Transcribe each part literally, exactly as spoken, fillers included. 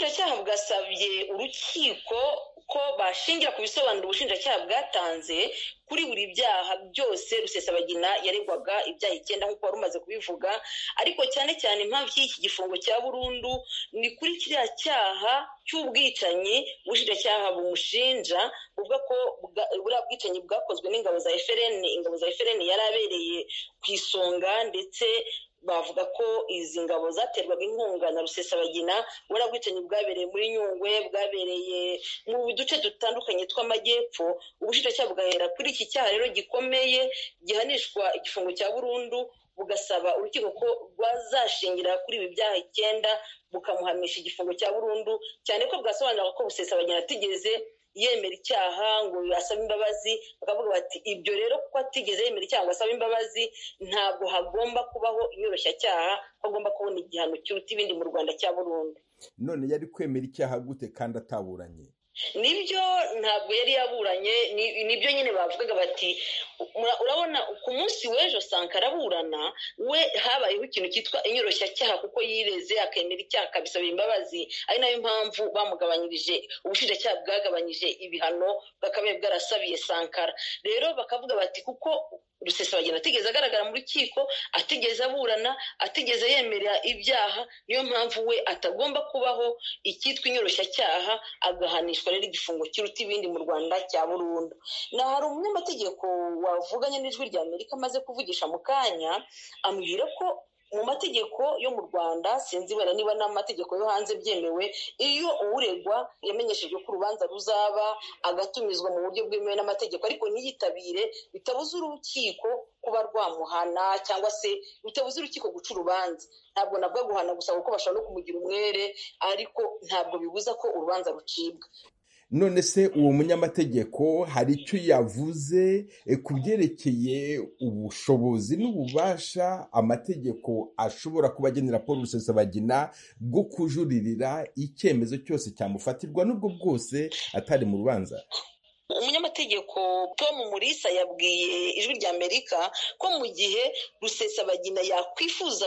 ubushinjacyaha bwasabye urukiko ko bashingira ku bisobanuro ubushinjacyaha bwatanze kuri buri byaha byose Rusesabagina yaregwaga ibyaha icyenda nk'uko wari umaze kubivuga, ariko cyane cyane impamvu y'iki gifungo cya burundu ni kuri kiriya cyaha cy'ubwicanyi ubushinjacyaha bumushinja buvuga ko buriya bwicanyi bwakozwe n'ingabo za F L N. Ingabo za F L N yari abereye ku isonga, ndetse bavuga ko izi ngabo zaterwaga inkunga na Rusesabagina. Buriya bwicanyi bwabereye muri Nyungwe, bwabereye mu duce dutandukanye tw'amajyepfo. Ubushinjacyaha bugahera kuri iki cyaha rero gikomeye gihanishwa igifungo cya burundu, bugasaba urukiko ko rwazashingira kuri ibi byaha icyenda bukamuhamisha igifungo cya burundu, cyane ko bwasobanura ko Rusesabagina atigeze yemera icyaha ngo asaba imbabazi. Bakavuga bati ibyo rero kuko atigeze yemera icyaha ngo asaba imbabazi, ntabwo hagomba kubaho inyoroshyacyaha, hagomba kubona igihano kiruta ibindi mu Rwanda cya burundu. None yari kwemera icyaha gute kandi ataburanye? Nibyo, ntabwo yari yaburanye. Nibyo nyine bavugaga bati urabona ku munsi w'ejo Sankara aburana we habayeho ikintu cyitwa inyoroshyacyaha kuko yireze akemera icyaha akabisaba imbabazi, ari nayo mpamvu bamugabanyirije, ubushinjacyaha bwagabanyije ibihano bakabaye bwarasabiye Sankara. Rero bakavuga bati kuko Rusesabagina atigeze agaragara mu rukiko, atigeze aburana, atigeze yemera ibyaha, niyo mpamvu we atagomba kubaho icyitwa inyoroshyacyaha, agahanishwa rero igifungo kiruta ibindi mu Rwanda cya burundu. Na hari umunyamategeko wavuganye n'Ijwi rya Amerika amaze kuvugisha mu kanya, ambwira ko mu mategeko yo mu Rwanda, sinzi wenda niba n'amategeko yo hanze byemewe, iyo uregwa yamenyeshejwe ko urubanza ruzaba agatumizwa mu buryo bwemewe n'amategeko ariko ntiyitabire, bitabuza urukiko kuba rwamuhana cyangwa se bitabuza urukiko guca urubanza. Ntabwo nabwo guhana gusa kuko bashobora no kumugira umwere, ariko ntabwo bibuza ko urubanza rucibwa. None se uwo munyamategeko hari icyo yavuze ku byerekeye ubushobozi n'ububasha amategeko ashobora kuba agenera Paul Rusesabagina bwo kujuririra icyemezo cyose cyamufatirwa n'ubwo bwose atari mu rubanza? Umunyamategeko Tom Mulisa yabwiye Ijwi rya Amerika ko mu gihe Rusesabagina yakwifuza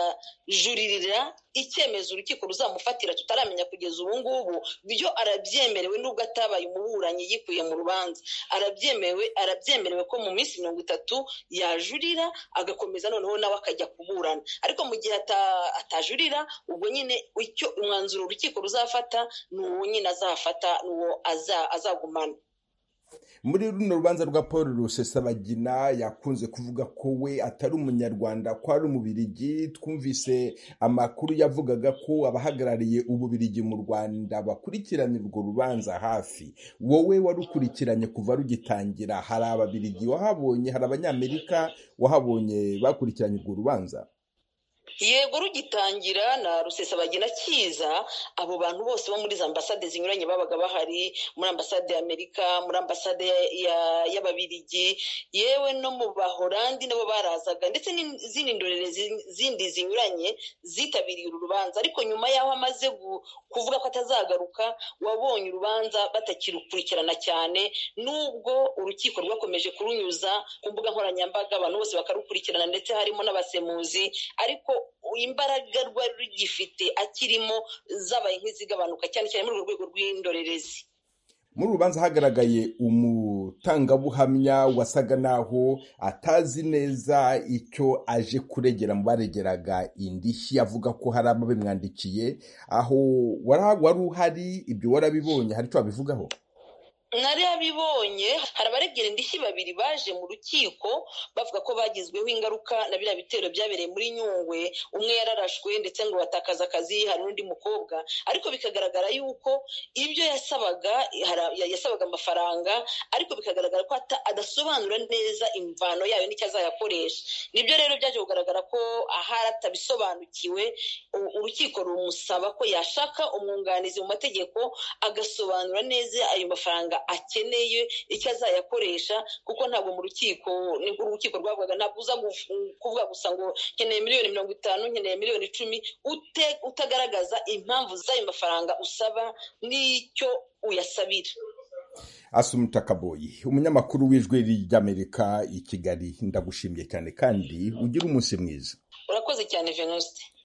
kuzajuririra icyemezo urukiko ruzamufatira tutaramenya kugeza ubu ngubu, byo arabyemerewe nubwo atabaye umuburanyi yikuye mu rubanza. Arabyemewe arabyemerewe ko mu minsi mirongo itatu yajurira agakomeza noneho nawe akajya kuburana, ariko mu gihe atajurira ubwo nyine icyo umwanzuro urukiko ruzafata n'uwo nyine azafata, n'uwo azagumana. Muri runo rubanza rwa Paul Rusesabagina yakunze kuvuga ko we atari umunyarwanda, ko ari umubirigi. Twumvise amakuru yavugaga ko abahagarariye ububirigi mu Rwanda bakurikiranira urwo rubanza hafi. Wowe warukurikiranye kuva rugitangira, hari ababirigi wahabonye, hari abanyamerika wahabonye bakurikiranye urwo rubanza? Yego, rugitangira na Rusesabagina kiza, abo bantu bose bo muri za ambasade zinyuranye babaga bahari, muri ambasade ya Amerika, muri ambasade y'ababirigi, yewe no mu Bahorandi nabo barazaga, ndetse n'izindi ndorerezi zindi zinyuranye zitabiriye uru rubanza. Ariko nyuma yaho amaze kuvuga ko atazagaruka, wabonye urubanza batakirukurikirana cyane, nubwo urukiko rwakomeje kurunyuza ku mbuga nkoranyambaga, abantu bose bakarukurikirana ndetse harimo n'abasemuzi, ariko imbaraga rwari rugifite akirimo zabaye nk'izigabanuka cyane cyane muri urwo rwego rw'indorerezi. Muri rubanza hagaragaye umutangabuhamya wasaga naho atazi neza icyo aje kuregera mu baregeraga indishyi, avuga ko hari ababimwandikiye. Aho wari uhari, ibyo warabibonye, hari icyo wabivugaho? Nari abibonye. Hari abaregera indishyi babiri baje mu rukiko bavuga ko bagizweho ingaruka na biriya bitero byabereye muri Nyungwe. Umwe yararashwe ndetse ngo batakaza akazi, hari n'undi mukobwa, ariko bikagaragara yuko ibyo yasabaga yasabaga amafaranga, ariko bikagaragara ko adasobanura neza imvano yayo n'icyo azayakoresha. Nibyo rero byaje kugaragara ko ahari atabisobanukiwe, urukiko rumusaba ko yashaka umwunganizi mu mategeko agasobanura neza ayo mafaranga akeneye icyo azayakoresha, kuko ntabwo mu rukiko nibwo urukiko rwavugaga ntabwo uza kuvuga gusa ngo nkeneye miliyoni mirongo itanu, nkeneye miliyoni icumi, utagaragaza impamvu z'ayo mafaranga usaba n'icyo uyasabira. Asumta Kaboyi, umunyamakuru w'Ijwi ry'Amerika i Kigali, ndagushimiye cyane kandi ugira umunsi mwiza. Urakoze cyane Venuste.